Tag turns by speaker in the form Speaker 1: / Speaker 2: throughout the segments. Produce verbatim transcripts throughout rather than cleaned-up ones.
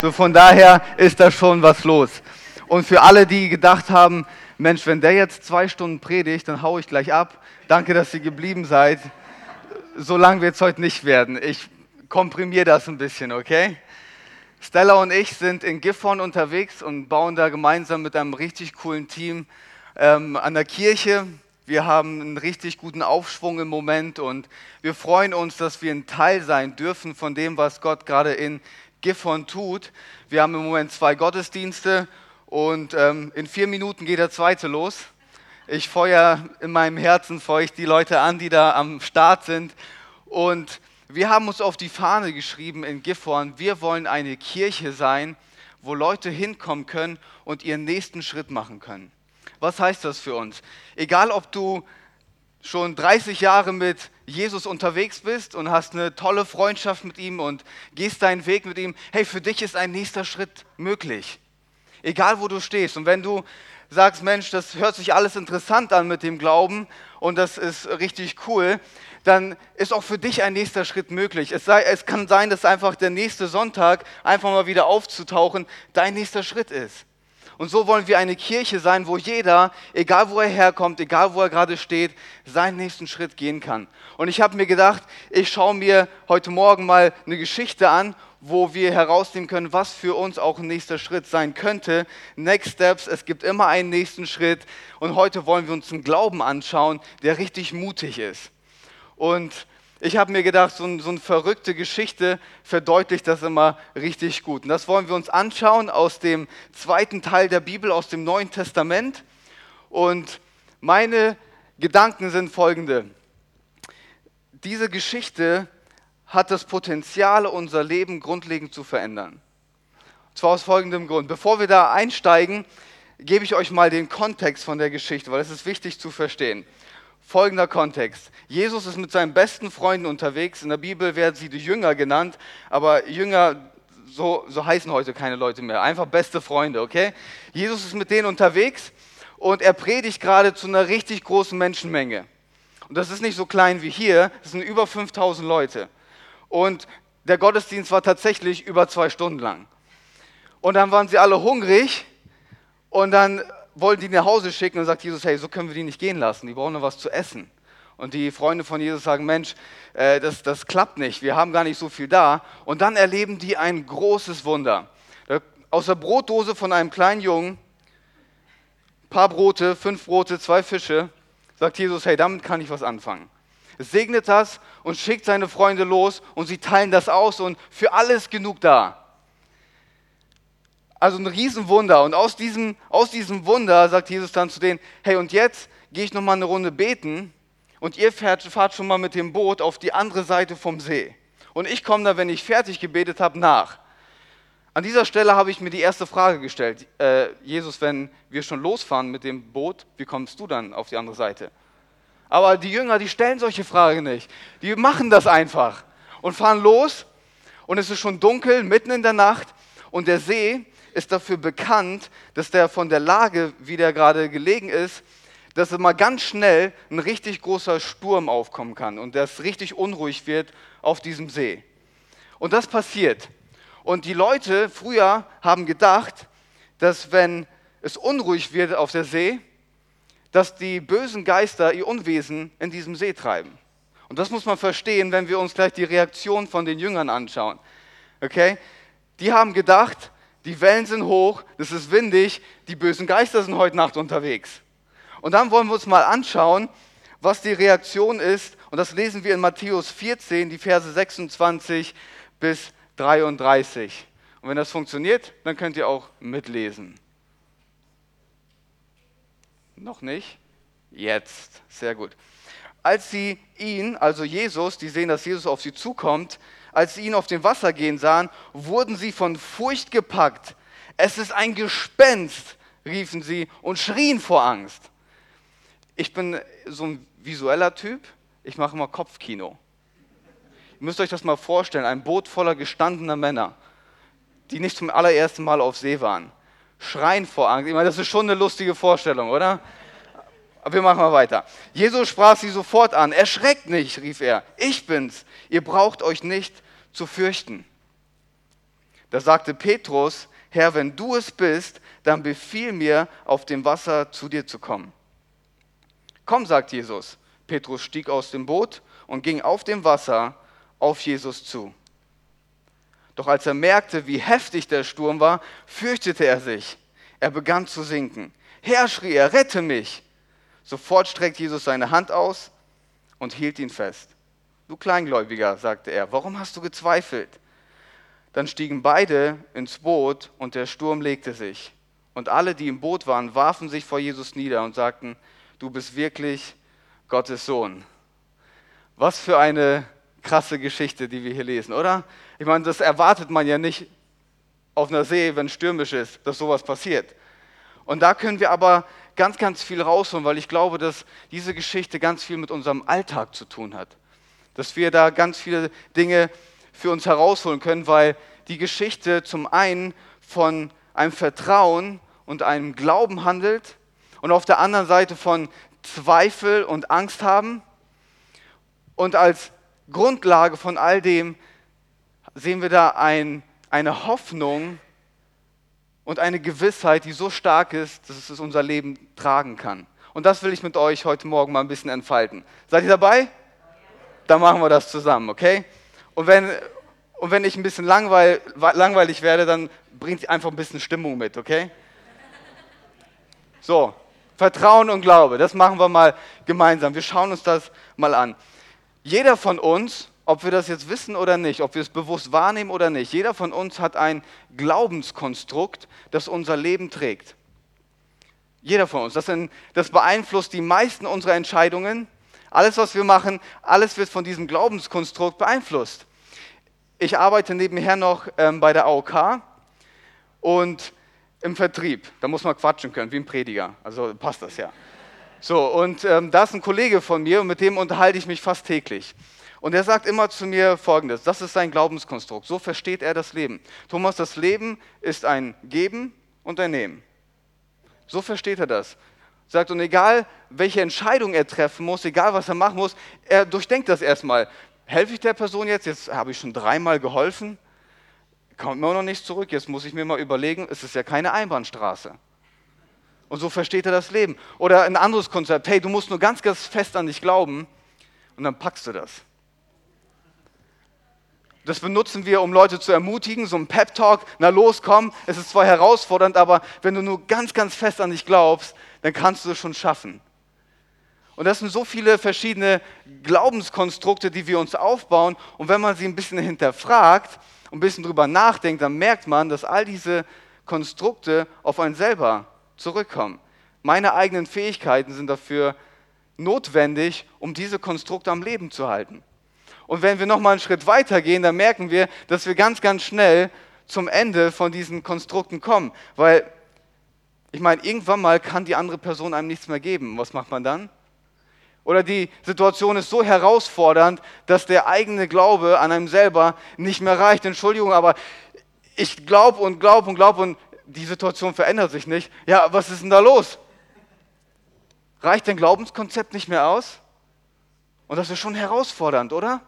Speaker 1: So von daher ist da schon was los. Und für alle, die gedacht haben, Mensch, wenn der jetzt zwei Stunden predigt, dann hau ich gleich ab. Danke, dass ihr geblieben seid. So lang wird es heute nicht werden. Ich komprimiere das ein bisschen, okay? Stella und ich sind in Gifhorn unterwegs und bauen da gemeinsam mit einem richtig coolen Team ähm, an der Kirche. Wir haben einen richtig guten Aufschwung im Moment und wir freuen uns, dass wir ein Teil sein dürfen von dem, was Gott gerade in Gifhorn tut. Wir haben im Moment zwei Gottesdienste und ähm, in vier Minuten geht der zweite los. Ich feuer in meinem Herzen feuer ich die Leute an, die da am Start sind. Und wir haben uns auf die Fahne geschrieben in Gifhorn, wir wollen eine Kirche sein, wo Leute hinkommen können und ihren nächsten Schritt machen können. Was heißt das für uns? Egal, ob du schon dreißig Jahre mit Jesus unterwegs bist und hast eine tolle Freundschaft mit ihm und gehst deinen Weg mit ihm, hey, für dich ist ein nächster Schritt möglich. Egal, wo du stehst. Und wenn du sagst, Mensch, das hört sich alles interessant an mit dem Glauben und das ist richtig cool, dann ist auch für dich ein nächster Schritt möglich. Es, sei, es kann sein, dass einfach der nächste Sonntag, einfach mal wieder aufzutauchen, dein nächster Schritt ist. Und so wollen wir eine Kirche sein, wo jeder, egal wo er herkommt, egal wo er gerade steht, seinen nächsten Schritt gehen kann. Und ich habe mir gedacht, ich schaue mir heute Morgen mal eine Geschichte an, wo wir herausnehmen können, was für uns auch ein nächster Schritt sein könnte. Next Steps, es gibt immer einen nächsten Schritt. Und heute wollen wir uns einen Glauben anschauen, der richtig mutig ist. Und ich habe mir gedacht, so, ein, so eine verrückte Geschichte verdeutlicht das immer richtig gut. Und das wollen wir uns anschauen aus dem zweiten Teil der Bibel, aus dem Neuen Testament. Und meine Gedanken sind folgende. Diese Geschichte hat das Potenzial, unser Leben grundlegend zu verändern. Und zwar aus folgendem Grund. Bevor wir da einsteigen, gebe ich euch mal den Kontext von der Geschichte, weil es ist wichtig zu verstehen. Folgender Kontext. Jesus ist mit seinen besten Freunden unterwegs. In der Bibel werden sie die Jünger genannt, aber Jünger, so, so heißen heute keine Leute mehr. Einfach beste Freunde, okay? Jesus ist mit denen unterwegs und er predigt gerade zu einer richtig großen Menschenmenge. Und das ist nicht so klein wie hier, das sind über fünftausend Leute. Und der Gottesdienst war tatsächlich über zwei Stunden lang. Und dann waren sie alle hungrig und dann wollten die nach Hause schicken und sagt Jesus, hey, so können wir die nicht gehen lassen, die brauchen noch was zu essen. Und die Freunde von Jesus sagen, Mensch, äh, das, das klappt nicht, wir haben gar nicht so viel da. Und dann erleben die ein großes Wunder. Aus der Brotdose von einem kleinen Jungen, ein paar Brote, fünf Brote, zwei Fische, sagt Jesus, hey, damit kann ich was anfangen. Es segnet das und schickt seine Freunde los und sie teilen das aus und für alles genug da. Also ein Riesenwunder. Und aus diesem, aus diesem Wunder sagt Jesus dann zu denen, hey, und jetzt gehe ich nochmal eine Runde beten und ihr fahrt, fahrt schon mal mit dem Boot auf die andere Seite vom See. Und ich komme da, wenn ich fertig gebetet habe, nach. An dieser Stelle habe ich mir die erste Frage gestellt. Äh, Jesus, wenn wir schon losfahren mit dem Boot, wie kommst du dann auf die andere Seite? Aber die Jünger, die stellen solche Fragen nicht. Die machen das einfach und fahren los und es ist schon dunkel, mitten in der Nacht und der See ist dafür bekannt, dass der von der Lage, wie der gerade gelegen ist, dass immer ganz schnell ein richtig großer Sturm aufkommen kann und dass richtig unruhig wird auf diesem See. Und das passiert. Und die Leute früher haben gedacht, dass wenn es unruhig wird auf der See, dass die bösen Geister ihr Unwesen in diesem See treiben. Und das muss man verstehen, wenn wir uns gleich die Reaktion von den Jüngern anschauen. Okay? Die haben gedacht, die Wellen sind hoch, es ist windig, die bösen Geister sind heute Nacht unterwegs. Und dann wollen wir uns mal anschauen, was die Reaktion ist. Und das lesen wir in Matthäus vierzehn, die Verse sechsundzwanzig bis dreiunddreißig. Und wenn das funktioniert, dann könnt ihr auch mitlesen. Noch nicht? Jetzt. Sehr gut. Als sie ihn, also Jesus, die sehen, dass Jesus auf sie zukommt, als sie ihn auf dem Wasser gehen sahen, wurden sie von Furcht gepackt. Es ist ein Gespenst, riefen sie und schrien vor Angst. Ich bin so ein visueller Typ, ich mache immer Kopfkino. Ihr müsst euch das mal vorstellen, ein Boot voller gestandener Männer, die nicht zum allerersten Mal auf See waren. Schreien vor Angst. Ich meine, das ist schon eine lustige Vorstellung, oder? Aber wir machen mal weiter. Jesus sprach sie sofort an. Erschreckt nicht, rief er. Ich bin's. Ihr braucht euch nicht zu fürchten. Da sagte Petrus: Herr, wenn du es bist, dann befiehl mir, auf dem Wasser zu dir zu kommen. Komm, sagt Jesus. Petrus stieg aus dem Boot und ging auf dem Wasser auf Jesus zu. Doch als er merkte, wie heftig der Sturm war, fürchtete er sich. Er begann zu sinken. Herr, schrie er, rette mich! Sofort streckt Jesus seine Hand aus und hielt ihn fest. Du Kleingläubiger, sagte er, warum hast du gezweifelt? Dann stiegen beide ins Boot und der Sturm legte sich. Und alle, die im Boot waren, warfen sich vor Jesus nieder und sagten: Du bist wirklich Gottes Sohn. Was für eine krasse Geschichte, die wir hier lesen, oder? Ich meine, das erwartet man ja nicht auf einer See, wenn es stürmisch ist, dass sowas passiert. Und da können wir aber ganz, ganz viel rausholen, weil ich glaube, dass diese Geschichte ganz viel mit unserem Alltag zu tun hat. Dass wir da ganz viele Dinge für uns herausholen können, weil die Geschichte zum einen von einem Vertrauen und einem Glauben handelt und auf der anderen Seite von Zweifel und Angst haben. Und als Grundlage von all dem sehen wir da ein, eine Hoffnung und eine Gewissheit, die so stark ist, dass es unser Leben tragen kann. Und das will ich mit euch heute Morgen mal ein bisschen entfalten. Seid ihr dabei? Dann machen wir das zusammen, okay? Und wenn, und wenn ich ein bisschen langweil, langweilig werde, dann bringt einfach ein bisschen Stimmung mit, okay? So, Vertrauen und Glaube, das machen wir mal gemeinsam. Wir schauen uns das mal an. Jeder von uns, ob wir das jetzt wissen oder nicht, ob wir es bewusst wahrnehmen oder nicht, jeder von uns hat ein Glaubenskonstrukt, das unser Leben trägt. Jeder von uns. Das, sind, das beeinflusst die meisten unserer Entscheidungen. Alles, was wir machen, alles wird von diesem Glaubenskonstrukt beeinflusst. Ich arbeite nebenher noch ähm, bei der A O K und im Vertrieb. Da muss man quatschen können, wie ein Prediger. Also passt das ja. So, und ähm, da ist ein Kollege von mir und mit dem unterhalte ich mich fast täglich. Und er sagt immer zu mir Folgendes: Das ist sein Glaubenskonstrukt. So versteht er das Leben. Thomas, das Leben ist ein Geben und ein Nehmen. So versteht er das. Sagt, und egal, welche Entscheidung er treffen muss, egal, was er machen muss, er durchdenkt das erstmal. Helfe ich der Person jetzt? Jetzt habe ich schon dreimal geholfen. Kommt mir noch nicht zurück. Jetzt muss ich mir mal überlegen, es ist ja keine Einbahnstraße. Und so versteht er das Leben. Oder ein anderes Konzept. Hey, du musst nur ganz, ganz fest an dich glauben und dann packst du das. Das benutzen wir, um Leute zu ermutigen, so ein Pep-Talk. Na los, komm, es ist zwar herausfordernd, aber wenn du nur ganz, ganz fest an dich glaubst, dann kannst du es schon schaffen. Und das sind so viele verschiedene Glaubenskonstrukte, die wir uns aufbauen. Und wenn man sie ein bisschen hinterfragt und ein bisschen drüber nachdenkt, dann merkt man, dass all diese Konstrukte auf einen selber zurückkommen. Meine eigenen Fähigkeiten sind dafür notwendig, um diese Konstrukte am Leben zu halten. Und wenn wir nochmal einen Schritt weiter gehen, dann merken wir, dass wir ganz, ganz schnell zum Ende von diesen Konstrukten kommen. Weil, ich meine, irgendwann mal kann die andere Person einem nichts mehr geben. Was macht man dann? Oder die Situation ist so herausfordernd, dass der eigene Glaube an einem selber nicht mehr reicht. Entschuldigung, aber ich glaube und glaube und glaube und die Situation verändert sich nicht. Ja, was ist denn da los? Reicht dein Glaubenskonzept nicht mehr aus? Und das ist schon herausfordernd, oder?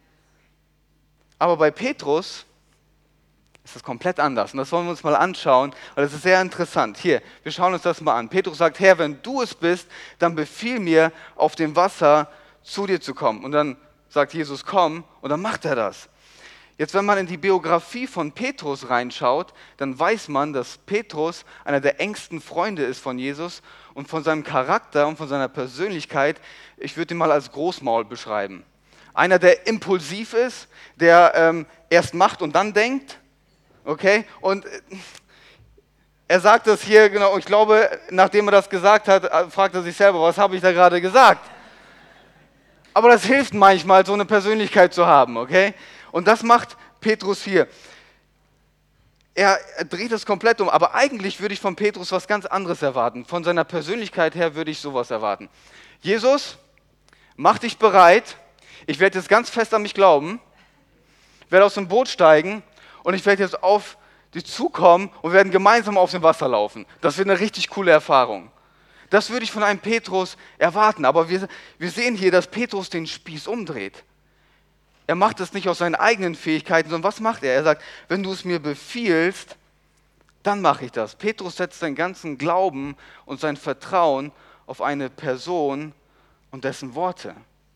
Speaker 1: Aber bei Petrus ist das komplett anders. Und das wollen wir uns mal anschauen, weil das ist sehr interessant. Hier, wir schauen uns das mal an. Petrus sagt: Herr, wenn du es bist, dann befiehl mir, auf dem Wasser zu dir zu kommen. Und dann sagt Jesus: Komm, und dann macht er das. Jetzt, wenn man in die Biografie von Petrus reinschaut, dann weiß man, dass Petrus einer der engsten Freunde ist von Jesus und von seinem Charakter und von seiner Persönlichkeit, ich würde ihn mal als Großmaul beschreiben. Einer, der impulsiv ist, der ähm, erst macht und dann denkt, okay? Und äh, er sagt das hier, genau, ich glaube, nachdem er das gesagt hat, fragt er sich selber, was habe ich da gerade gesagt? Aber das hilft manchmal, so eine Persönlichkeit zu haben, okay? Und das macht Petrus hier. Er dreht es komplett um, aber eigentlich würde ich von Petrus was ganz anderes erwarten. Von seiner Persönlichkeit her würde ich sowas erwarten. Jesus, mach dich bereit. Ich werde jetzt ganz fest an mich glauben, werde aus dem Boot steigen und ich werde jetzt auf dich zukommen und wir werden gemeinsam auf dem Wasser laufen. Das wird eine richtig coole Erfahrung. Das würde ich von einem Petrus erwarten, aber wir, wir sehen hier, dass Petrus den Spieß umdreht. Er macht es nicht aus seinen eigenen Fähigkeiten, sondern was macht er? Er sagt, wenn du es mir befiehlst, dann mache ich das. Petrus setzt seinen ganzen Glauben und sein Vertrauen auf eine Person und dessen Worte.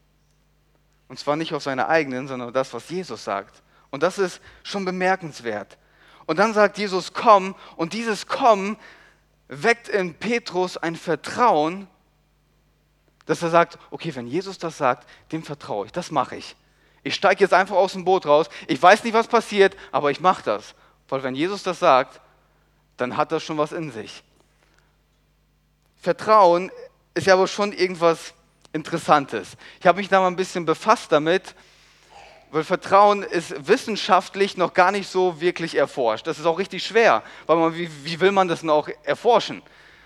Speaker 1: Und zwar nicht auf seine eigenen, sondern das, was Jesus sagt. Und das ist schon bemerkenswert. Und dann sagt Jesus, komm, und dieses Kommen weckt in Petrus ein Vertrauen, dass er sagt, okay, wenn Jesus das sagt, dem vertraue ich, das mache ich. Ich steige jetzt einfach aus dem Boot raus, ich weiß nicht, was passiert, aber ich mache das. Weil wenn Jesus das sagt, dann hat das schon was in sich. Vertrauen ist ja aber schon irgendwas Interessantes. Ich habe mich da mal ein bisschen befasst damit, weil Vertrauen ist wissenschaftlich noch gar nicht so wirklich erforscht. Das ist auch richtig schwer, weil man, wie, wie will man das denn auch erforschen?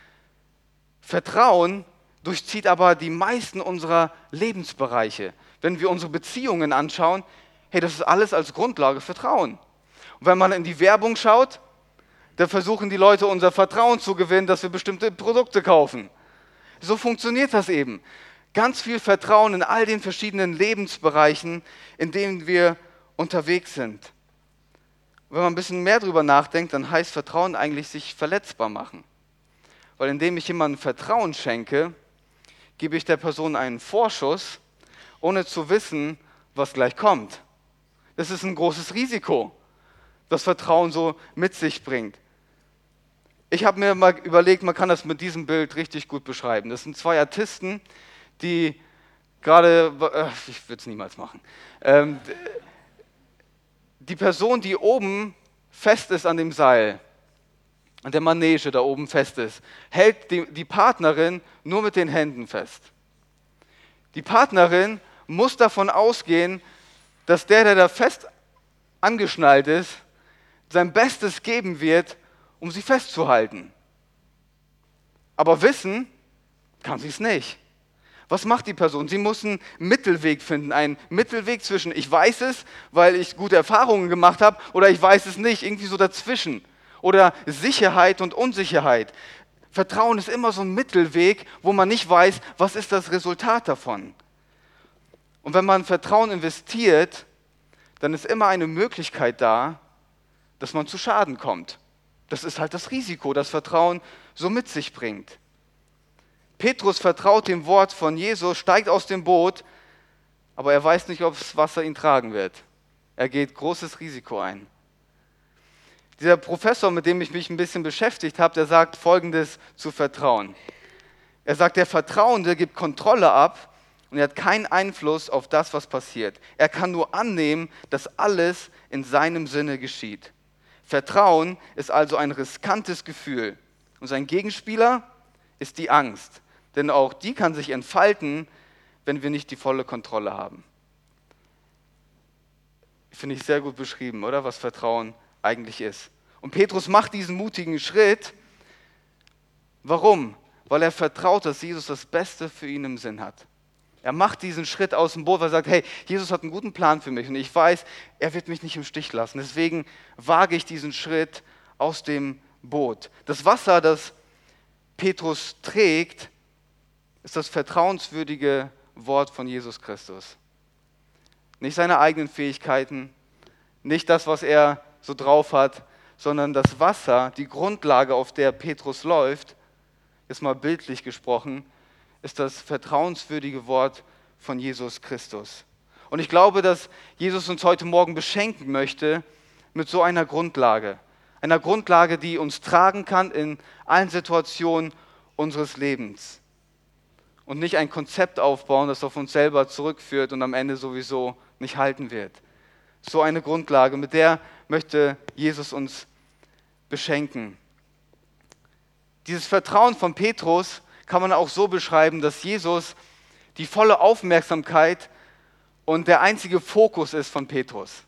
Speaker 1: Vertrauen durchzieht aber die meisten unserer Lebensbereiche. Wenn wir unsere Beziehungen anschauen, hey, das ist alles als Grundlage Vertrauen. Und wenn man in die Werbung schaut, da versuchen die Leute unser Vertrauen zu gewinnen, dass wir bestimmte Produkte kaufen. So funktioniert das eben. Ganz viel Vertrauen in all den verschiedenen Lebensbereichen, in denen wir unterwegs sind. Wenn man ein bisschen mehr drüber nachdenkt, dann heißt Vertrauen eigentlich sich verletzbar machen. Weil indem ich jemandem Vertrauen schenke, gebe ich der Person einen Vorschuss, ohne zu wissen, was gleich kommt. Das ist ein großes Risiko, das Vertrauen so mit sich bringt. Ich habe mir mal überlegt, man kann das mit diesem Bild richtig gut beschreiben. Das sind zwei Artisten, die gerade, äh, ich würde es niemals machen, ähm, die Person, die oben fest ist an dem Seil, an der Manege da oben fest ist, hält die, die Partnerin nur mit den Händen fest. Die Partnerin muss davon ausgehen, dass der, der da fest angeschnallt ist, sein Bestes geben wird, um sie festzuhalten. Aber wissen kann sie es nicht. Was macht die Person? Sie muss einen Mittelweg finden, einen Mittelweg zwischen ich weiß es, weil ich gute Erfahrungen gemacht habe, oder ich weiß es nicht, irgendwie so dazwischen. Oder Sicherheit und Unsicherheit. Vertrauen ist immer so ein Mittelweg, wo man nicht weiß, was ist das Resultat davon. Und wenn man Vertrauen investiert, dann ist immer eine Möglichkeit da, dass man zu Schaden kommt. Das ist halt das Risiko, das Vertrauen so mit sich bringt. Petrus vertraut dem Wort von Jesus, steigt aus dem Boot, aber er weiß nicht, ob das Wasser ihn tragen wird. Er geht großes Risiko ein. Dieser Professor, mit dem ich mich ein bisschen beschäftigt habe, der sagt Folgendes zu Vertrauen. Er sagt, der Vertrauende gibt Kontrolle ab und er hat keinen Einfluss auf das, was passiert. Er kann nur annehmen, dass alles in seinem Sinne geschieht. Vertrauen ist also ein riskantes Gefühl. Und sein Gegenspieler ist die Angst. Denn auch die kann sich entfalten, wenn wir nicht die volle Kontrolle haben. Finde ich sehr gut beschrieben, oder? Was Vertrauen eigentlich ist. Und Petrus macht diesen mutigen Schritt. Warum? Weil er vertraut, dass Jesus das Beste für ihn im Sinn hat. Er macht diesen Schritt aus dem Boot, weil er sagt, hey, Jesus hat einen guten Plan für mich und ich weiß, er wird mich nicht im Stich lassen. Deswegen wage ich diesen Schritt aus dem Boot. Das Wasser, das Petrus trägt, ist das vertrauenswürdige Wort von Jesus Christus. Nicht seine eigenen Fähigkeiten, nicht das, was er so drauf hat, sondern das Wasser, die Grundlage, auf der Petrus läuft, ist mal bildlich gesprochen, ist das vertrauenswürdige Wort von Jesus Christus. Und ich glaube, dass Jesus uns heute Morgen beschenken möchte mit so einer Grundlage. Einer Grundlage, die uns tragen kann in allen Situationen unseres Lebens. Und nicht ein Konzept aufbauen, das auf uns selber zurückführt und am Ende sowieso nicht halten wird. So eine Grundlage, mit der möchte Jesus uns beschenken. Dieses Vertrauen von Petrus kann man auch so beschreiben, dass Jesus die volle Aufmerksamkeit und der einzige Fokus ist von Petrus.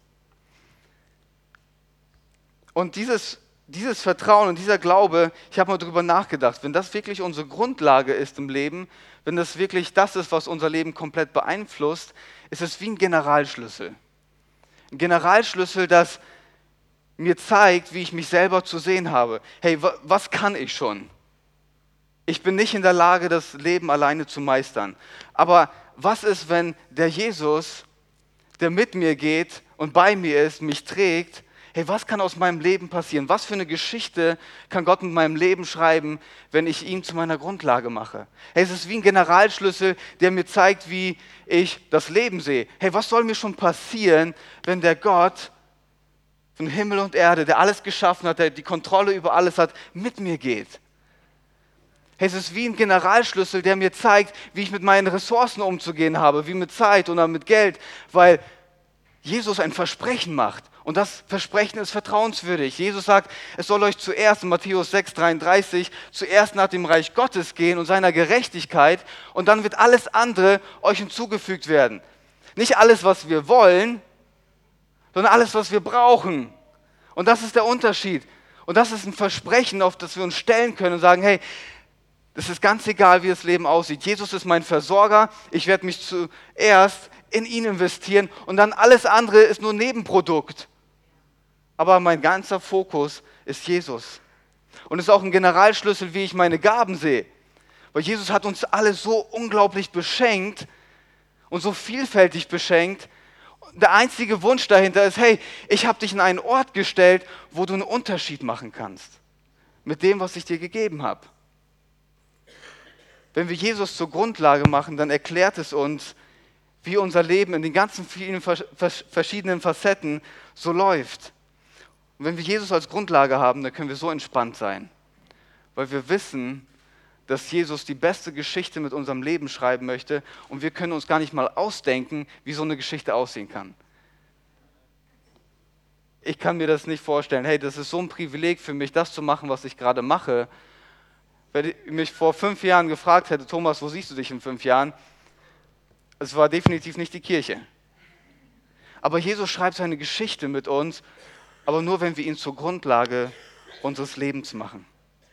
Speaker 1: Und dieses, dieses Vertrauen und dieser Glaube, ich habe mal darüber nachgedacht, wenn das wirklich unsere Grundlage ist im Leben, wenn das wirklich das ist, was unser Leben komplett beeinflusst, ist es wie ein Generalschlüssel. Ein Generalschlüssel, das mir zeigt, wie ich mich selber zu sehen habe. Hey, was kann ich schon? Ich bin nicht in der Lage, das Leben alleine zu meistern. Aber was ist, wenn der Jesus, der mit mir geht und bei mir ist, mich trägt, hey, was kann aus meinem Leben passieren? Was für eine Geschichte kann Gott mit meinem Leben schreiben, wenn ich ihn zu meiner Grundlage mache? Hey, es ist wie ein Generalschlüssel, der mir zeigt, wie ich das Leben sehe. Hey, was soll mir schon passieren, wenn der Gott von Himmel und Erde, der alles geschaffen hat, der die Kontrolle über alles hat, mit mir geht? Hey, es ist wie ein Generalschlüssel, der mir zeigt, wie ich mit meinen Ressourcen umzugehen habe, wie mit Zeit oder mit Geld, weil Jesus ein Versprechen macht. Und das Versprechen ist vertrauenswürdig. Jesus sagt, es soll euch zuerst in Matthäus sechs dreiunddreißig zuerst nach dem Reich Gottes gehen und seiner Gerechtigkeit und dann wird alles andere euch hinzugefügt werden. Nicht alles, was wir wollen, sondern alles, was wir brauchen. Und das ist der Unterschied. Und das ist ein Versprechen, auf das wir uns stellen können und sagen, hey, es ist ganz egal, wie das Leben aussieht. Jesus ist mein Versorger. Ich werde mich zuerst in ihn investieren und dann alles andere ist nur Nebenprodukt. Aber mein ganzer Fokus ist Jesus. Und es ist auch ein Generalschlüssel, wie ich meine Gaben sehe. Weil Jesus hat uns alle so unglaublich beschenkt und so vielfältig beschenkt. Der einzige Wunsch dahinter ist, hey, ich habe dich in einen Ort gestellt, wo du einen Unterschied machen kannst. Mit dem, was ich dir gegeben habe. Wenn wir Jesus zur Grundlage machen, dann erklärt es uns, wie unser Leben in den ganzen vielen verschiedenen Facetten so läuft. Und wenn wir Jesus als Grundlage haben, dann können wir so entspannt sein, weil wir wissen, dass Jesus die beste Geschichte mit unserem Leben schreiben möchte und wir können uns gar nicht mal ausdenken, wie so eine Geschichte aussehen kann. Ich kann mir das nicht vorstellen. Hey, das ist so ein Privileg für mich, das zu machen, was ich gerade mache. Wenn ich mich vor fünf Jahren gefragt hätte, Thomas, wo siehst du dich in fünf Jahren? Es war definitiv nicht die Kirche. Aber Jesus schreibt seine Geschichte mit uns, aber nur, wenn wir ihn zur Grundlage unseres Lebens machen.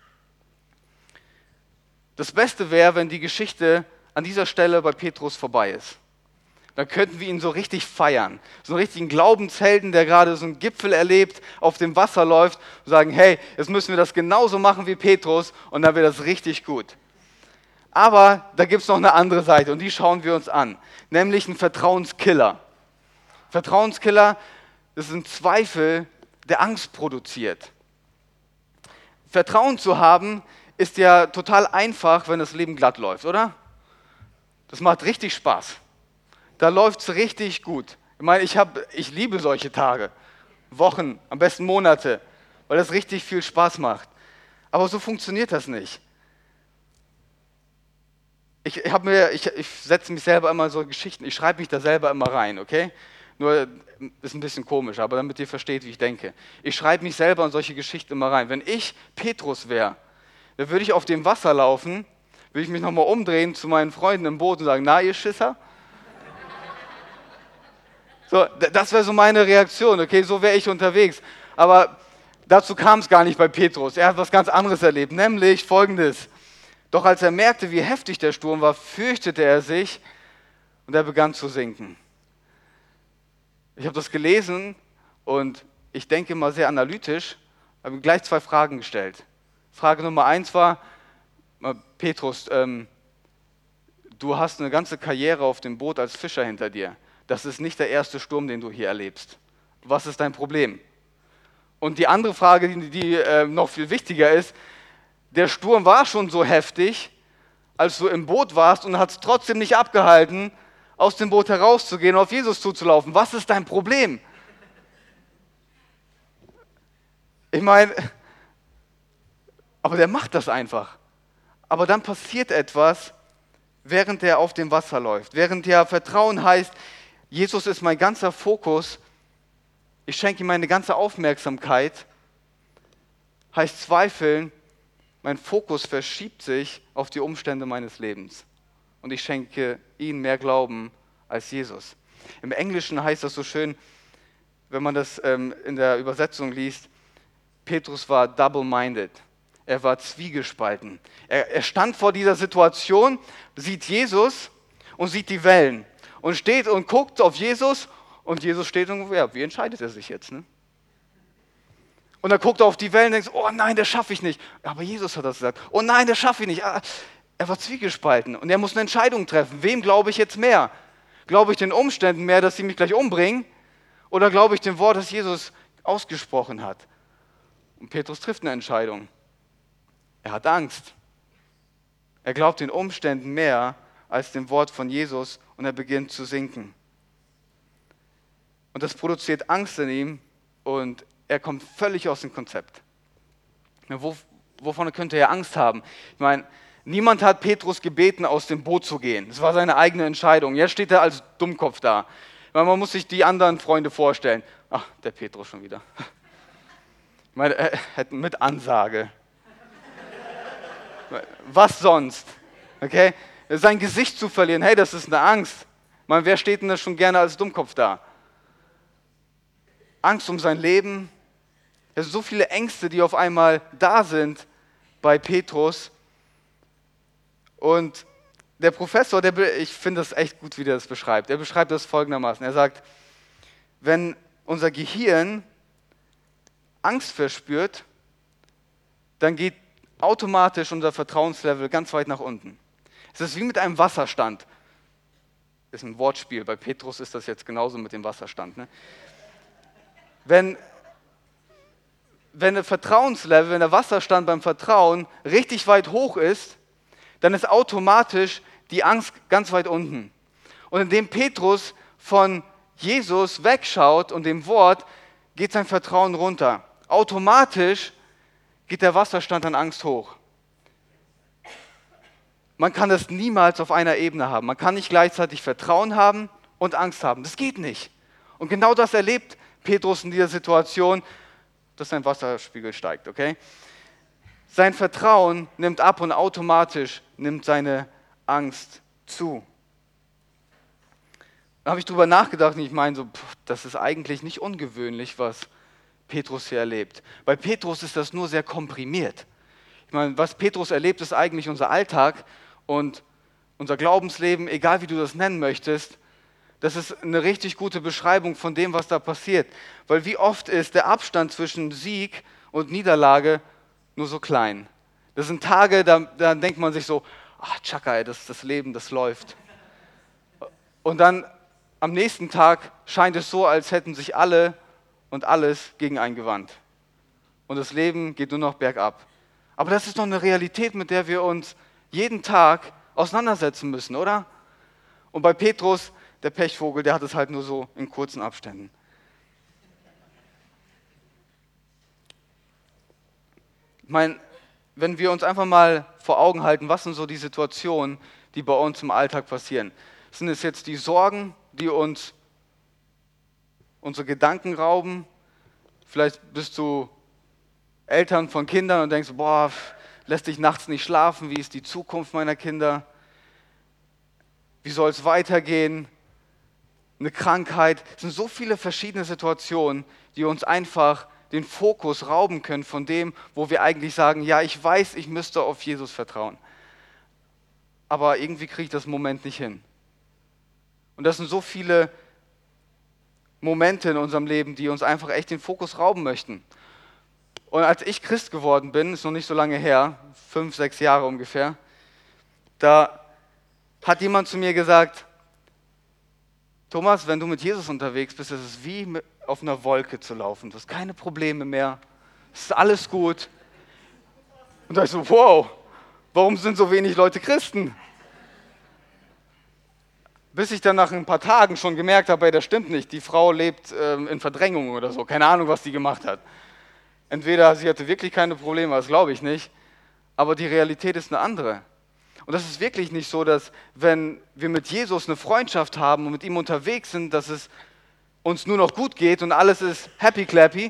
Speaker 1: Das Beste wäre, wenn die Geschichte an dieser Stelle bei Petrus vorbei ist. Dann könnten wir ihn so richtig feiern. So einen richtigen Glaubenshelden, der gerade so einen Gipfel erlebt, auf dem Wasser läuft und sagen, hey, jetzt müssen wir das genauso machen wie Petrus und dann wird das richtig gut. Aber da gibt es noch eine andere Seite und die schauen wir uns an, nämlich einen Vertrauenskiller. Vertrauenskiller, das ist ein Zweifel, der Angst produziert. Vertrauen zu haben, ist ja total einfach, wenn das Leben glatt läuft, oder? Das macht richtig Spaß. Da läuft es richtig gut. Ich meine, ich, hab, ich liebe solche Tage, Wochen, am besten Monate, weil das richtig viel Spaß macht. Aber so funktioniert das nicht. Ich, ich, mir, ich, ich setze mich selber immer so Geschichten, ich schreibe mich da selber immer rein, okay? Nur ist ein bisschen komisch, aber damit ihr versteht, wie ich denke. Ich schreibe mich selber in solche Geschichten immer rein. Wenn ich Petrus wäre, dann würde ich auf dem Wasser laufen, würde ich mich nochmal umdrehen zu meinen Freunden im Boot und sagen, na ihr Schisser? So, das wäre so meine Reaktion, okay, so wäre ich unterwegs. Aber dazu kam es gar nicht bei Petrus. Er hat was ganz anderes erlebt, nämlich Folgendes. Doch als er merkte, wie heftig der Sturm war, fürchtete er sich und er begann zu sinken. Ich habe das gelesen und ich denke mal sehr analytisch, habe mir gleich zwei Fragen gestellt. Frage Nummer eins war, Petrus, ähm, du hast eine ganze Karriere auf dem Boot als Fischer hinter dir. Das ist nicht der erste Sturm, den du hier erlebst. Was ist dein Problem? Und die andere Frage, die, die äh, noch viel wichtiger ist, der Sturm war schon so heftig, als du im Boot warst und hat es trotzdem nicht abgehalten, aus dem Boot herauszugehen und auf Jesus zuzulaufen. Was ist dein Problem? Ich meine, aber der macht das einfach. Aber dann passiert etwas, während er auf dem Wasser läuft. Während ja Vertrauen heißt, Jesus ist mein ganzer Fokus, ich schenke ihm meine ganze Aufmerksamkeit, heißt Zweifeln, mein Fokus verschiebt sich auf die Umstände meines Lebens. Und ich schenke ihm mehr Glauben als Jesus. Im Englischen heißt das so schön, wenn man das ähm, in der Übersetzung liest, Petrus war double-minded. Er war zwiegespalten. Er, er stand vor dieser Situation, sieht Jesus und sieht die Wellen. Und steht und guckt auf Jesus und Jesus steht und, ja, wie entscheidet er sich jetzt? Ne? Und dann guckt er auf die Wellen und denkt, oh nein, das schaffe ich nicht. Aber Jesus hat das gesagt. Oh nein, das schaffe ich nicht. Er war zwiegespalten und er muss eine Entscheidung treffen. Wem glaube ich jetzt mehr? Glaube ich den Umständen mehr, dass sie mich gleich umbringen? Oder glaube ich dem Wort, das Jesus ausgesprochen hat? Und Petrus trifft eine Entscheidung. Er hat Angst. Er glaubt den Umständen mehr als dem Wort von Jesus und er beginnt zu sinken. Und das produziert Angst in ihm und er kommt völlig aus dem Konzept. Wo, wovon könnte er Angst haben? Ich meine, niemand hat Petrus gebeten, aus dem Boot zu gehen. Das war seine eigene Entscheidung. Jetzt steht er als Dummkopf da. Weil man muss sich die anderen Freunde vorstellen. Ach, der Petrus schon wieder. Ich meine, er hat mit Ansage. Was sonst? Okay? Sein Gesicht zu verlieren, hey, das ist eine Angst. Ich meine, wer steht denn da schon gerne als Dummkopf da? Angst um sein Leben. Es sind so viele Ängste, die auf einmal da sind bei Petrus. Und der Professor, der, ich finde das echt gut, wie der das beschreibt. Er beschreibt das folgendermaßen. Er sagt, wenn unser Gehirn Angst verspürt, dann geht automatisch unser Vertrauenslevel ganz weit nach unten. Es ist wie mit einem Wasserstand. Das ist ein Wortspiel. Bei Petrus ist das jetzt genauso mit dem Wasserstand. Ne? Wenn, wenn der Vertrauenslevel, wenn der Wasserstand beim Vertrauen richtig weit hoch ist, dann ist automatisch die Angst ganz weit unten. Und indem Petrus von Jesus wegschaut und dem Wort, geht sein Vertrauen runter. Automatisch geht der Wasserstand an Angst hoch. Man kann das niemals auf einer Ebene haben. Man kann nicht gleichzeitig Vertrauen haben und Angst haben. Das geht nicht. Und genau das erlebt Petrus in dieser Situation, dass sein Wasserspiegel steigt. Okay? Sein Vertrauen nimmt ab und automatisch nimmt seine Angst zu. Da habe ich drüber nachgedacht und ich meine so, pff, das ist eigentlich nicht ungewöhnlich, was Petrus hier erlebt. Bei Petrus ist das nur sehr komprimiert. Ich meine, was Petrus erlebt, ist eigentlich unser Alltag und unser Glaubensleben, egal wie du das nennen möchtest, das ist eine richtig gute Beschreibung von dem, was da passiert. Weil wie oft ist der Abstand zwischen Sieg und Niederlage nur so klein. Das sind Tage, da, da denkt man sich so, ach, tschakka, ey, das, das Leben, das läuft. Und dann am nächsten Tag scheint es so, als hätten sich alle und alles gegen einen gewandt. Und das Leben geht nur noch bergab. Aber das ist doch eine Realität, mit der wir uns jeden Tag auseinandersetzen müssen, oder? Und bei Petrus, der Pechvogel, der hat es halt nur so in kurzen Abständen. Ich meine, wenn wir uns einfach mal vor Augen halten, was sind so die Situationen, die bei uns im Alltag passieren? Sind es jetzt die Sorgen, die uns unsere Gedanken rauben? Vielleicht bist du Eltern von Kindern und denkst, boah, lässt dich nachts nicht schlafen, wie ist die Zukunft meiner Kinder? Wie soll es weitergehen? Eine Krankheit. Es sind so viele verschiedene Situationen, die uns einfach den Fokus rauben können von dem, wo wir eigentlich sagen, ja, ich weiß, ich müsste auf Jesus vertrauen. Aber irgendwie kriege ich das im Moment nicht hin. Und das sind so viele Momente in unserem Leben, die uns einfach echt den Fokus rauben möchten. Und als ich Christ geworden bin, ist noch nicht so lange her, fünf, sechs Jahre ungefähr, da hat jemand zu mir gesagt, Thomas, wenn du mit Jesus unterwegs bist, ist es wie auf einer Wolke zu laufen. Du hast keine Probleme mehr, es ist alles gut. Und da ich so, wow, warum sind so wenig Leute Christen? Bis ich dann nach ein paar Tagen schon gemerkt habe, das stimmt nicht, die Frau lebt ähm, in Verdrängung oder so, keine Ahnung, was die gemacht hat. Entweder sie hatte wirklich keine Probleme, das glaube ich nicht, aber die Realität ist eine andere. Und das ist wirklich nicht so, dass wenn wir mit Jesus eine Freundschaft haben und mit ihm unterwegs sind, dass es uns nur noch gut geht und alles ist happy clappy.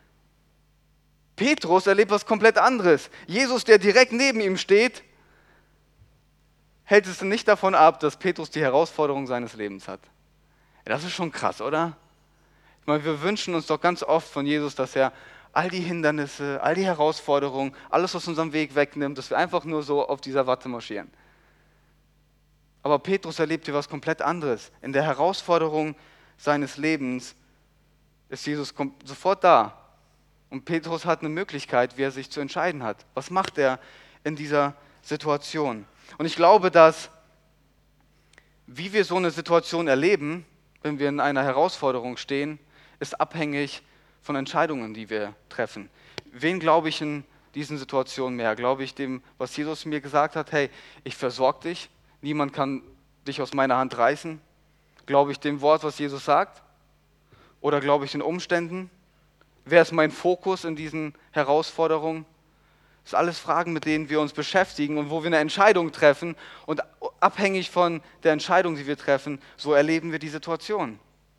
Speaker 1: Petrus erlebt was komplett anderes. Jesus, der direkt neben ihm steht, hält es nicht davon ab, dass Petrus die Herausforderung seines Lebens hat. Ja, das ist schon krass, oder? Ich meine, wir wünschen uns doch ganz oft von Jesus, dass er all die Hindernisse, all die Herausforderungen, alles aus unserem Weg wegnimmt, dass wir einfach nur so auf dieser Watte marschieren. Aber Petrus erlebt hier was komplett anderes. In der Herausforderung seines Lebens ist Jesus sofort da. Und Petrus hat eine Möglichkeit, wie er sich zu entscheiden hat. Was macht er in dieser Situation? Und ich glaube, dass Wie wir so eine Situation erleben, wenn wir in einer Herausforderung stehen, ist abhängig von Entscheidungen, die wir treffen. Wen glaube ich in diesen Situationen mehr? Glaube ich dem, was Jesus mir gesagt hat, hey, ich versorge dich, niemand kann dich aus meiner Hand reißen? Glaube ich dem Wort, was Jesus sagt? Oder glaube ich den Umständen? Wer ist mein Fokus in diesen Herausforderungen? Das sind alles Fragen, mit denen wir uns beschäftigen und wo wir eine Entscheidung treffen. Und abhängig von der Entscheidung, die wir treffen, so erleben wir die Situation.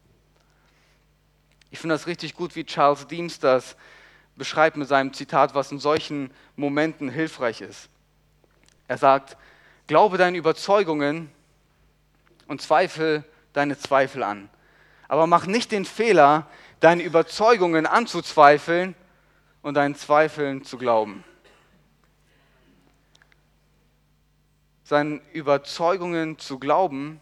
Speaker 1: Ich finde das richtig gut, wie Charles Deems das beschreibt mit seinem Zitat, was in solchen Momenten hilfreich ist. Er sagt, glaube deinen Überzeugungen und zweifle deine Zweifel an. Aber mach nicht den Fehler, deine Überzeugungen anzuzweifeln und deinen Zweifeln zu glauben. Seinen Überzeugungen zu glauben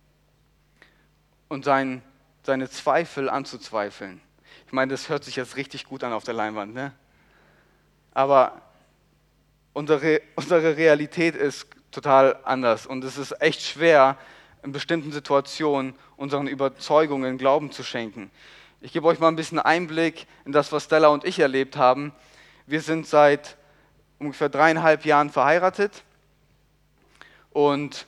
Speaker 1: und sein, seine Zweifel anzuzweifeln. Ich meine, das hört sich jetzt richtig gut an auf der Leinwand, ne? Aber unsere, unsere Realität ist total anders und es ist echt schwer, in bestimmten Situationen unseren Überzeugungen Glauben zu schenken. Ich gebe euch mal ein bisschen Einblick in das, was Stella und ich erlebt haben. Wir sind seit ungefähr dreieinhalb Jahren verheiratet und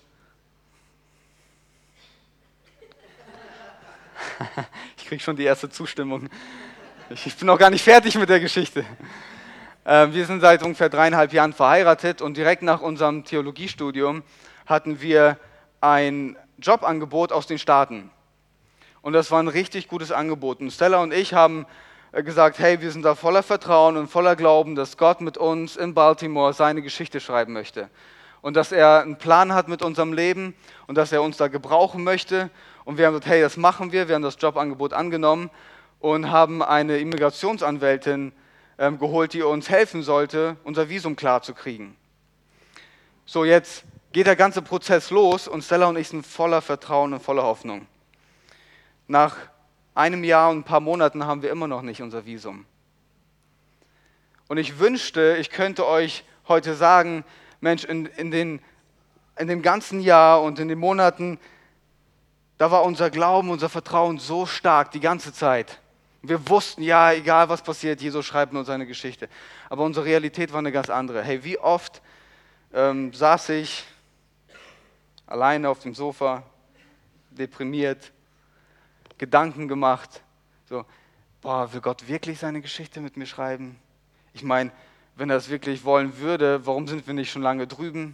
Speaker 1: ich kriege schon die erste Zustimmung. Ich bin noch gar nicht fertig mit der Geschichte. Wir sind seit ungefähr dreieinhalb Jahren verheiratet und direkt nach unserem Theologiestudium hatten wir ein Jobangebot aus den Staaten. Und das war ein richtig gutes Angebot. Und Stella und ich haben gesagt, hey, wir sind da voller Vertrauen und voller Glauben, dass Gott mit uns in Baltimore seine Geschichte schreiben möchte. Und dass er einen Plan hat mit unserem Leben und dass er uns da gebrauchen möchte. Und wir haben gesagt, hey, das machen wir. Wir haben das Jobangebot angenommen und haben eine Immigrationsanwältin ähm, geholt, die uns helfen sollte, unser Visum klar zu kriegen. So, jetzt geht der ganze Prozess los und Stella und ich sind voller Vertrauen und voller Hoffnung. Nach einem Jahr und ein paar Monaten haben wir immer noch nicht unser Visum. Und ich wünschte, ich könnte euch heute sagen, Mensch, in, in, den, in dem ganzen Jahr und in den Monaten, da war unser Glauben, unser Vertrauen so stark die ganze Zeit. Wir wussten, ja, egal was passiert, Jesus schreibt nur seine Geschichte. Aber unsere Realität war eine ganz andere. Hey, wie oft ähm, saß ich alleine auf dem Sofa, deprimiert, Gedanken gemacht, so, boah, will Gott wirklich seine Geschichte mit mir schreiben? Ich meine, wenn er es wirklich wollen würde, warum sind wir nicht schon lange drüben?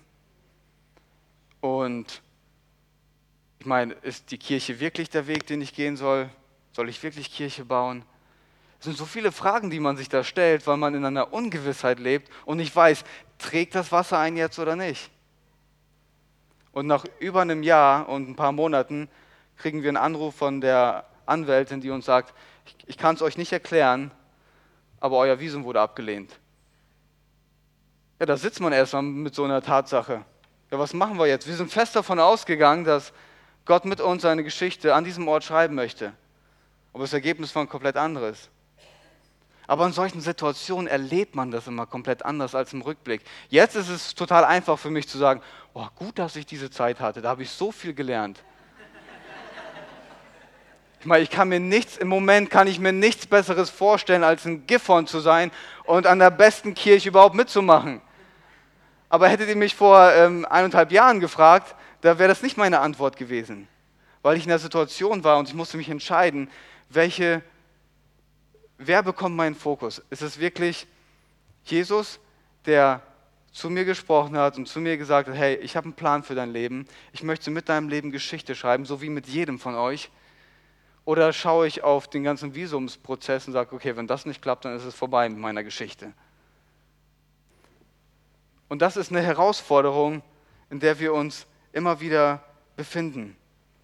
Speaker 1: Und ich meine, ist die Kirche wirklich der Weg, den ich gehen soll? Soll ich wirklich Kirche bauen? Es sind so viele Fragen, die man sich da stellt, weil man in einer Ungewissheit lebt und nicht weiß, trägt das Wasser ein jetzt oder nicht? Und nach über einem Jahr und ein paar Monaten kriegen wir einen Anruf von der Anwältin, die uns sagt, ich, ich kann es euch nicht erklären, aber euer Visum wurde abgelehnt. Ja, da sitzt man erstmal mit so einer Tatsache. Ja, was machen wir jetzt? Wir sind fest davon ausgegangen, dass Gott mit uns seine Geschichte an diesem Ort schreiben möchte. Aber das Ergebnis war ein komplett anderes. Aber in solchen Situationen erlebt man das immer komplett anders als im Rückblick. Jetzt ist es total einfach für mich zu sagen, oh, gut, dass ich diese Zeit hatte, da habe ich so viel gelernt. Ich meine, ich kann mir nichts, im Moment kann ich mir nichts Besseres vorstellen, als ein Gifhorn zu sein und an der besten Kirche überhaupt mitzumachen. Aber hättet ihr mich vor ähm, eineinhalb Jahren gefragt, da wäre das nicht meine Antwort gewesen. Weil ich in der Situation war und ich musste mich entscheiden, welche, wer bekommt meinen Fokus? Ist es wirklich Jesus, der zu mir gesprochen hat und zu mir gesagt hat, hey, ich habe einen Plan für dein Leben, ich möchte mit deinem Leben Geschichte schreiben, so wie mit jedem von euch? Oder schaue ich auf den ganzen Visumsprozess und sage, okay, wenn das nicht klappt, dann ist es vorbei mit meiner Geschichte. Und das ist eine Herausforderung, in der wir uns immer wieder befinden.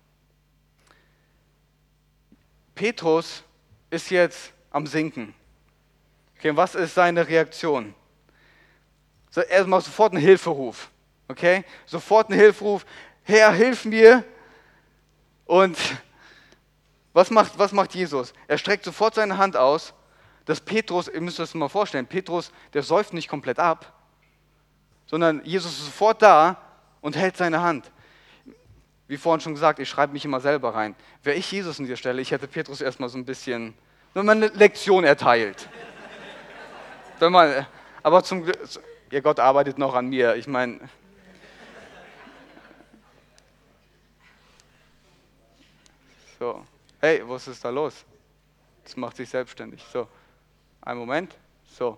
Speaker 1: Petrus ist jetzt am Sinken. Okay, und was ist seine Reaktion? Erstmal sofort einen Hilferuf. Okay? Sofort einen Hilferuf. Herr, hilf mir. Und was macht, was macht Jesus? Er streckt sofort seine Hand aus, dass Petrus, ihr müsst euch das mal vorstellen, Petrus, der säuft nicht komplett ab, sondern Jesus ist sofort da und hält seine Hand. wie vorhin schon gesagt, ich schreibe mich immer selber rein. Wäre ich Jesus an dieser Stelle, ich hätte Petrus erstmal so ein bisschen, nur mal eine Lektion erteilt. Wenn man, aber zum Glück, ja, Gott arbeitet noch an mir. Ich meine, so, hey, was ist da los? Das macht sich selbstständig. So, einen Moment. So.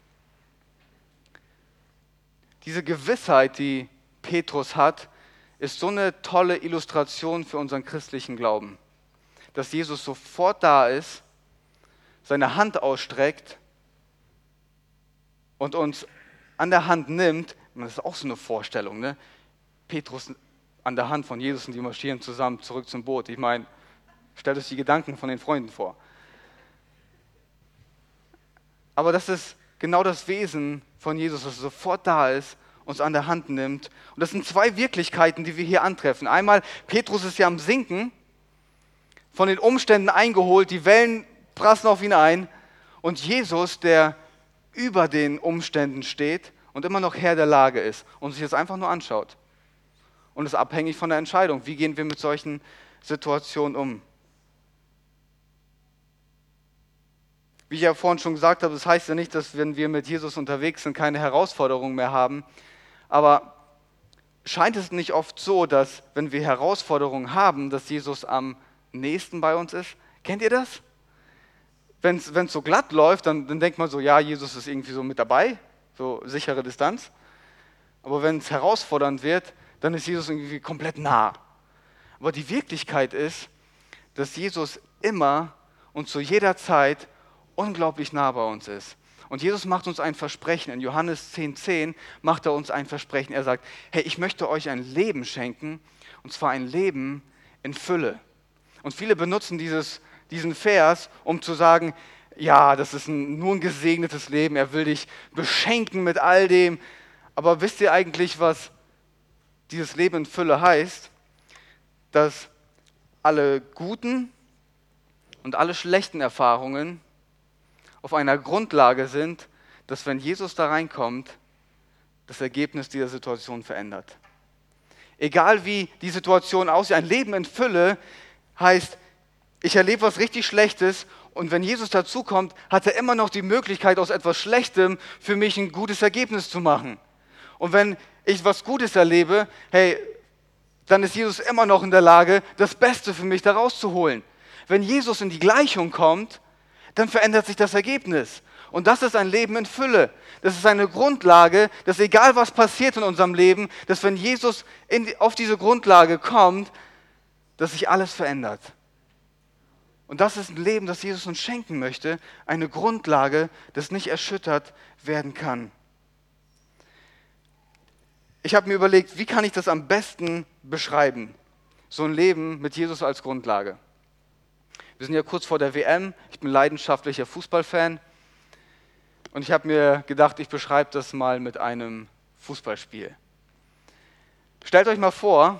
Speaker 1: Diese Gewissheit, die Petrus hat, ist so eine tolle Illustration für unseren christlichen Glauben. Dass Jesus sofort da ist, seine Hand ausstreckt und uns an der Hand nimmt. Das ist auch so eine Vorstellung, ne? Petrus an der Hand von Jesus und die marschieren zusammen zurück zum Boot. Ich meine, stellt euch die Gedanken von den Freunden vor. Aber das ist genau das Wesen von Jesus, dass er sofort da ist, uns an der Hand nimmt. Und das sind zwei Wirklichkeiten, die wir hier antreffen. Einmal, Petrus ist ja am Sinken, von den Umständen eingeholt, die Wellen prassen auf ihn ein. Und Jesus, der über den Umständen steht und immer noch Herr der Lage ist und sich das einfach nur anschaut. Und ist abhängig von der Entscheidung, wie gehen wir mit solchen Situationen um. Wie ich ja vorhin schon gesagt habe, das heißt ja nicht, dass wenn wir mit Jesus unterwegs sind, keine Herausforderungen mehr haben. Aber scheint es nicht oft so, dass wenn wir Herausforderungen haben, dass Jesus am nächsten bei uns ist? Kennt ihr das? Wenn es so glatt läuft, dann, dann denkt man so, ja, Jesus ist irgendwie so mit dabei, so sichere Distanz. Aber wenn es herausfordernd wird, dann ist Jesus irgendwie komplett nah. Aber die Wirklichkeit ist, dass Jesus immer und zu jeder Zeit unglaublich nah bei uns ist. Und Jesus macht uns ein Versprechen. In Johannes zehn zehn macht er uns ein Versprechen. Er sagt, hey, ich möchte euch ein Leben schenken, und zwar ein Leben in Fülle. Und viele benutzen dieses, diesen Vers, um zu sagen, ja, das ist ein, nur ein gesegnetes Leben, er will dich beschenken mit all dem. Aber wisst ihr eigentlich, was dieses Leben in Fülle heißt? Dass alle guten und alle schlechten Erfahrungen auf einer Grundlage sind, dass wenn Jesus da reinkommt, das Ergebnis dieser Situation verändert. Egal wie die Situation aussieht, ein Leben in Fülle heißt, ich erlebe was richtig Schlechtes und wenn Jesus dazukommt, hat er immer noch die Möglichkeit, aus etwas Schlechtem für mich ein gutes Ergebnis zu machen. Und wenn ich was Gutes erlebe, hey, dann ist Jesus immer noch in der Lage, das Beste für mich da rauszuholen. Wenn Jesus in die Gleichung kommt, dann verändert sich das Ergebnis. Und das ist ein Leben in Fülle. Das ist eine Grundlage, dass egal was passiert in unserem Leben, dass wenn Jesus in die, auf diese Grundlage kommt, dass sich alles verändert. Und das ist ein Leben, das Jesus uns schenken möchte, eine Grundlage, das nicht erschüttert werden kann. Ich habe mir überlegt, wie kann ich das am besten beschreiben? So ein Leben mit Jesus als Grundlage. Wir sind ja kurz vor der W M, ich bin leidenschaftlicher Fußballfan und ich habe mir gedacht, ich beschreibe das mal mit einem Fußballspiel. Stellt euch mal vor,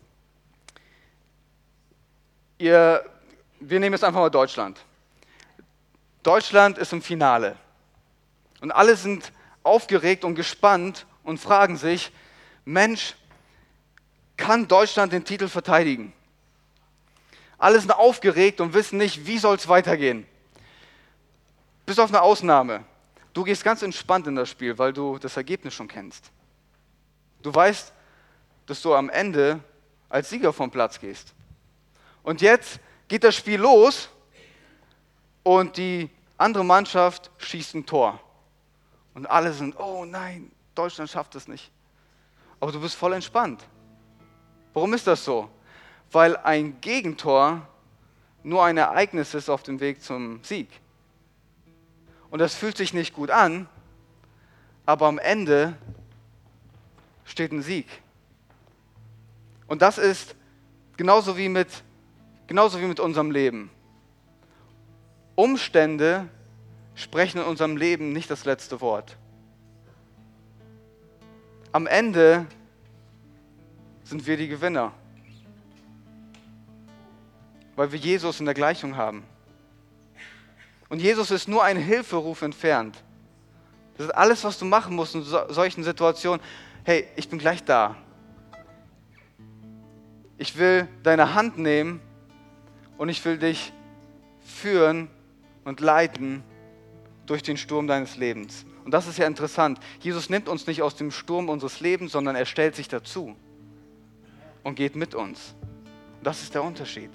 Speaker 1: ihr, wir nehmen jetzt einfach mal Deutschland. Deutschland ist im Finale und alle sind aufgeregt und gespannt und fragen sich, Mensch, kann Deutschland den Titel verteidigen? Alle sind aufgeregt und wissen nicht, wie soll es weitergehen. Bis auf eine Ausnahme. Du gehst ganz entspannt in das Spiel, weil du das Ergebnis schon kennst. Du weißt, dass du am Ende als Sieger vom Platz gehst. Und jetzt geht das Spiel los und die andere Mannschaft schießt ein Tor. Und alle sind, oh nein, Deutschland schafft es nicht. Aber du bist voll entspannt. Warum ist das so? Weil ein Gegentor nur ein Ereignis ist auf dem Weg zum Sieg. Und das fühlt sich nicht gut an, aber am Ende steht ein Sieg. Und das ist genauso wie mit, genauso wie mit unserem Leben. Umstände sprechen in unserem Leben nicht das letzte Wort. Am Ende sind wir die Gewinner. Weil wir Jesus in der Gleichung haben. Und Jesus ist nur ein Hilferuf entfernt. Das ist alles, was du machen musst in so, solchen Situationen. Hey, ich bin gleich da. Ich will deine Hand nehmen und ich will dich führen und leiten durch den Sturm deines Lebens. Und das ist ja interessant. Jesus nimmt uns nicht aus dem Sturm unseres Lebens, sondern er stellt sich dazu und geht mit uns. Und das ist der Unterschied.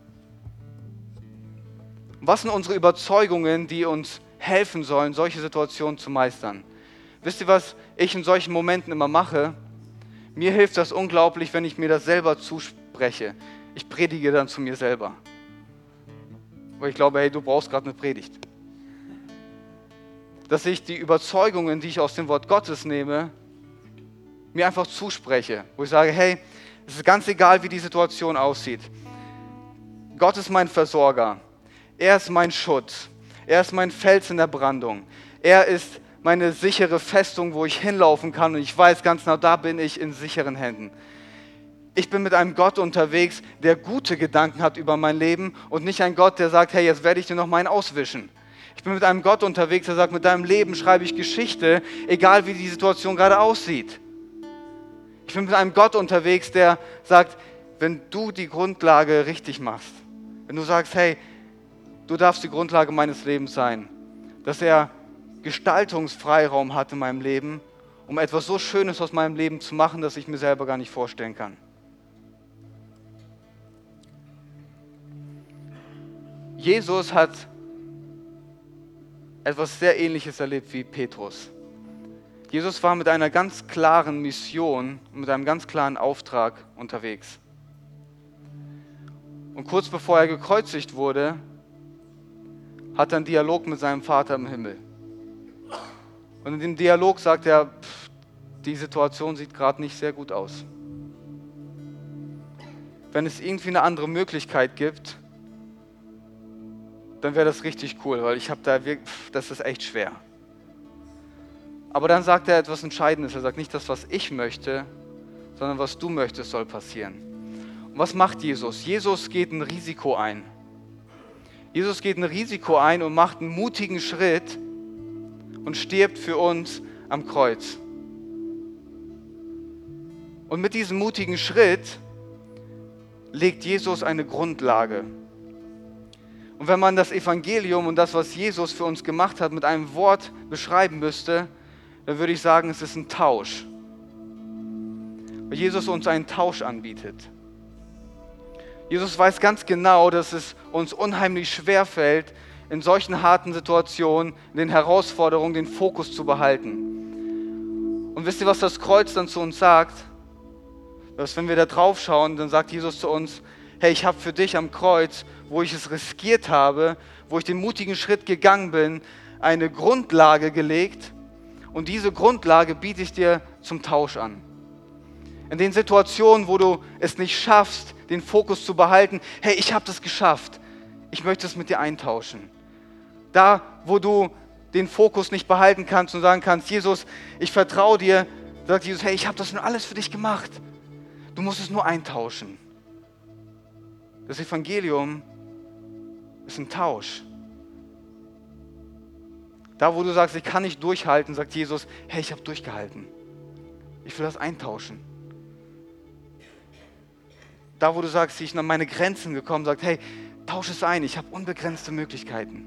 Speaker 1: Was sind unsere Überzeugungen, die uns helfen sollen, solche Situationen zu meistern? Wisst ihr, was ich in solchen Momenten immer mache? Mir hilft das unglaublich, wenn ich mir das selber zuspreche. Ich predige dann zu mir selber. Weil ich glaube, hey, du brauchst gerade eine Predigt. Dass ich die Überzeugungen, die ich aus dem Wort Gottes nehme, mir einfach zuspreche. Wo ich sage, hey, es ist ganz egal, wie die Situation aussieht. Gott ist mein Versorger. Er ist mein Schutz. Er ist mein Fels in der Brandung. Er ist meine sichere Festung, wo ich hinlaufen kann und ich weiß ganz genau, da bin ich in sicheren Händen. Ich bin mit einem Gott unterwegs, der gute Gedanken hat über mein Leben und nicht ein Gott, der sagt, hey, jetzt werde ich dir noch meinen auswischen. Ich bin mit einem Gott unterwegs, der sagt, mit deinem Leben schreibe ich Geschichte, egal wie die Situation gerade aussieht. Ich bin mit einem Gott unterwegs, der sagt, wenn du die Grundlage richtig machst, wenn du sagst, hey, du darfst die Grundlage meines Lebens sein, dass er Gestaltungsfreiraum hat in meinem Leben, um etwas so Schönes aus meinem Leben zu machen, dass ich mir selber gar nicht vorstellen kann. Jesus hat etwas sehr Ähnliches erlebt wie Petrus. Jesus war mit einer ganz klaren Mission und mit einem ganz klaren Auftrag unterwegs. Und kurz bevor er gekreuzigt wurde, hat er einen Dialog mit seinem Vater im Himmel. Und in dem Dialog sagt er, pff, die Situation sieht gerade nicht sehr gut aus. Wenn es irgendwie eine andere Möglichkeit gibt, dann wäre das richtig cool, weil ich habe da wirklich, das ist echt schwer. Aber dann sagt er etwas Entscheidendes. Er sagt nicht das, was ich möchte, sondern was du möchtest, soll passieren. Und was macht Jesus? Jesus geht ein Risiko ein. Jesus geht ein Risiko ein und macht einen mutigen Schritt und stirbt für uns am Kreuz. Und mit diesem mutigen Schritt legt Jesus eine Grundlage. Und wenn man das Evangelium und das, was Jesus für uns gemacht hat, mit einem Wort beschreiben müsste, dann würde ich sagen, es ist ein Tausch. Weil Jesus uns einen Tausch anbietet. Jesus weiß ganz genau, dass es uns unheimlich schwer fällt, in solchen harten Situationen, in den Herausforderungen, den Fokus zu behalten. Und wisst ihr, was das Kreuz dann zu uns sagt? Dass wenn wir da drauf schauen, dann sagt Jesus zu uns, hey, ich habe für dich am Kreuz, wo ich es riskiert habe, wo ich den mutigen Schritt gegangen bin, eine Grundlage gelegt und diese Grundlage biete ich dir zum Tausch an. In den Situationen, wo du es nicht schaffst, den Fokus zu behalten, hey, ich habe das geschafft, ich möchte es mit dir eintauschen. Da, wo du den Fokus nicht behalten kannst und sagen kannst, Jesus, ich vertraue dir, sagt Jesus, hey, ich habe das nur alles für dich gemacht. Du musst es nur eintauschen. Das Evangelium ist ein Tausch. Da, wo du sagst, ich kann nicht durchhalten, sagt Jesus, hey, ich habe durchgehalten. Ich will das eintauschen. Da, wo du sagst, ich bin an meine Grenzen gekommen, sagt, hey, tausch es ein, ich habe unbegrenzte Möglichkeiten.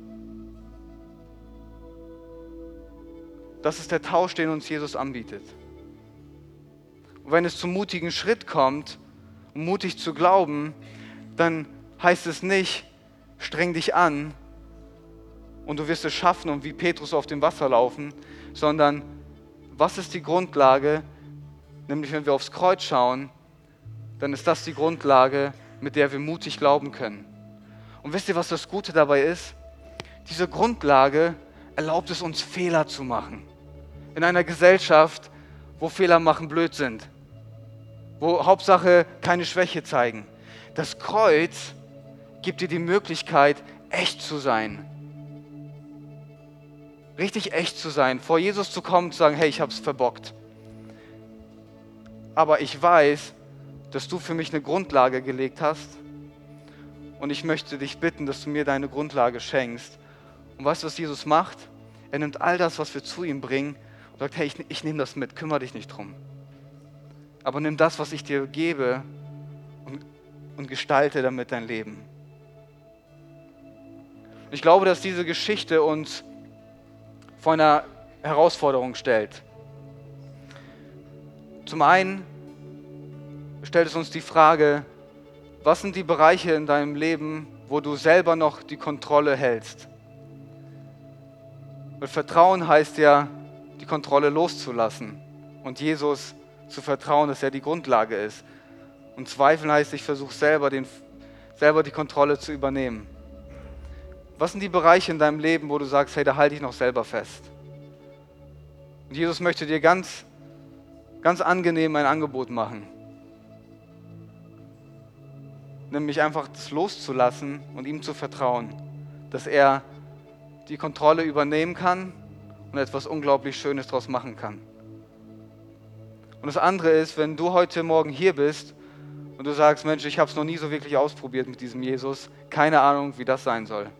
Speaker 1: Das ist der Tausch, den uns Jesus anbietet. Und wenn es zum mutigen Schritt kommt, um mutig zu glauben, dann heißt es nicht, streng dich an und du wirst es schaffen und wie Petrus auf dem Wasser laufen, sondern was ist die Grundlage? Nämlich, wenn wir aufs Kreuz schauen, dann ist das die Grundlage, mit der wir mutig glauben können. Und wisst ihr, was das Gute dabei ist? Diese Grundlage erlaubt es uns, Fehler zu machen. In einer Gesellschaft, wo Fehler machen blöd sind, wo Hauptsache keine Schwäche zeigen. Das Kreuz gibt dir die Möglichkeit, echt zu sein. Richtig echt zu sein, vor Jesus zu kommen und zu sagen, hey, ich habe es verbockt. Aber ich weiß, dass du für mich eine Grundlage gelegt hast und ich möchte dich bitten, dass du mir deine Grundlage schenkst. Und weißt du, was Jesus macht? Er nimmt all das, was wir zu ihm bringen und sagt, hey, ich, ich nehme das mit, kümmere dich nicht drum. Aber nimm das, was ich dir gebe und gestalte damit dein Leben. Ich glaube, dass diese Geschichte uns vor einer Herausforderung stellt. Zum einen stellt es uns die Frage, was sind die Bereiche in deinem Leben, wo du selber noch die Kontrolle hältst? Weil Vertrauen heißt ja, die Kontrolle loszulassen und Jesus zu vertrauen, dass er die Grundlage ist. Und Zweifeln heißt, ich versuche selber, den, selber die Kontrolle zu übernehmen. Was sind die Bereiche in deinem Leben, wo du sagst, hey, da halte ich noch selber fest? Und Jesus möchte dir ganz, ganz angenehm ein Angebot machen. Nämlich einfach das loszulassen und ihm zu vertrauen, dass er die Kontrolle übernehmen kann und etwas unglaublich Schönes daraus machen kann. Und das andere ist, wenn du heute Morgen hier bist und du sagst, Mensch, ich habe es noch nie so wirklich ausprobiert mit diesem Jesus, keine Ahnung, wie das sein soll.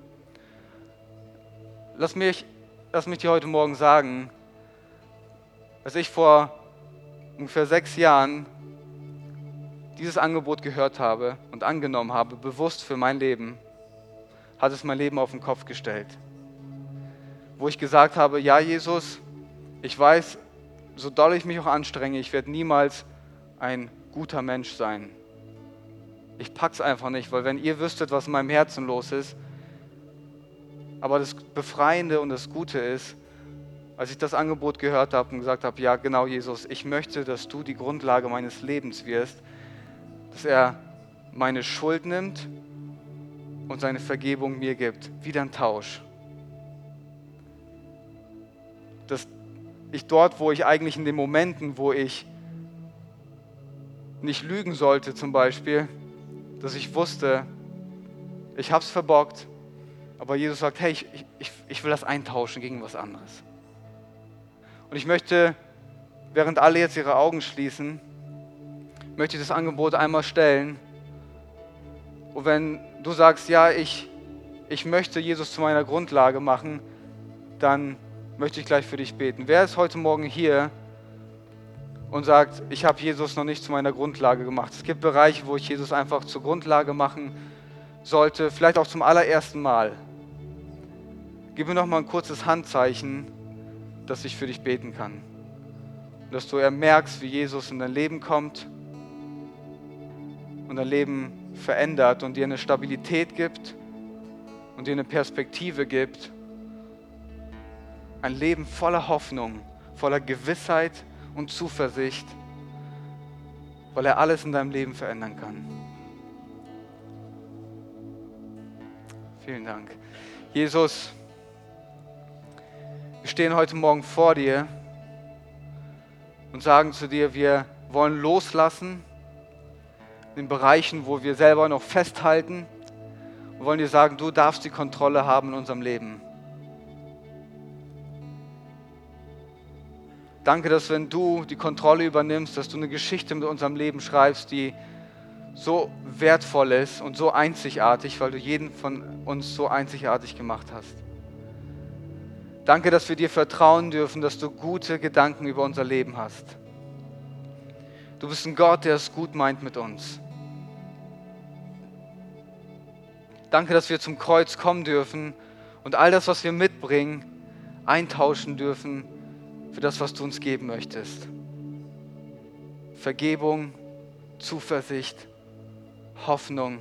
Speaker 1: Lass mich, lass mich dir heute Morgen sagen, als ich vor ungefähr sechs Jahren dieses Angebot gehört habe und angenommen habe, bewusst für mein Leben, hat es mein Leben auf den Kopf gestellt. Wo ich gesagt habe, ja Jesus, ich weiß, so doll ich mich auch anstrenge, ich werde niemals ein guter Mensch sein. Ich pack's einfach nicht, weil wenn ihr wüsstet, was in meinem Herzen los ist, aber das Befreiende und das Gute ist, als ich das Angebot gehört habe und gesagt habe, ja genau Jesus, ich möchte, dass du die Grundlage meines Lebens wirst, dass er meine Schuld nimmt und seine Vergebung mir gibt. Wieder ein Tausch. Dass ich dort, wo ich eigentlich in den Momenten, wo ich nicht lügen sollte zum Beispiel, dass ich wusste, ich habe es verbockt, aber Jesus sagt, hey, ich, ich, ich will das eintauschen gegen was anderes. Und ich möchte, während alle jetzt ihre Augen schließen, möchte ich das Angebot einmal stellen. Und wenn du sagst, ja, ich, ich möchte Jesus zu meiner Grundlage machen, dann möchte ich gleich für dich beten. Wer ist heute Morgen hier und sagt, ich habe Jesus noch nicht zu meiner Grundlage gemacht? Es gibt Bereiche, wo ich Jesus einfach zur Grundlage machen sollte, vielleicht auch zum allerersten Mal. Gib mir noch mal ein kurzes Handzeichen, dass ich für dich beten kann. Und dass du merkst, wie Jesus in dein Leben kommt und dein Leben verändert und dir eine Stabilität gibt und dir eine Perspektive gibt. Ein Leben voller Hoffnung, voller Gewissheit und Zuversicht, weil er alles in deinem Leben verändern kann. Vielen Dank. Jesus, wir stehen heute Morgen vor dir und sagen zu dir, wir wollen loslassen in Bereichen, wo wir selber noch festhalten. Wir wollen dir sagen, du darfst die Kontrolle haben in unserem Leben. Danke, dass wenn du die Kontrolle übernimmst, dass du eine Geschichte mit unserem Leben schreibst, die so wertvoll ist und so einzigartig, weil du jeden von uns so einzigartig gemacht hast. Danke, dass wir dir vertrauen dürfen, dass du gute Gedanken über unser Leben hast. Du bist ein Gott, der es gut meint mit uns. Danke, dass wir zum Kreuz kommen dürfen und all das, was wir mitbringen, eintauschen dürfen für das, was du uns geben möchtest. Vergebung, Zuversicht, Hoffnung.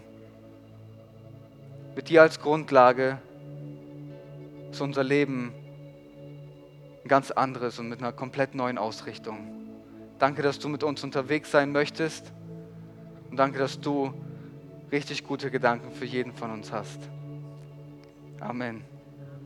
Speaker 1: Mit dir als Grundlage ist unser Leben ein ganz anderes und mit einer komplett neuen Ausrichtung. Danke, dass du mit uns unterwegs sein möchtest und danke, dass du richtig gute Gedanken für jeden von uns hast. Amen.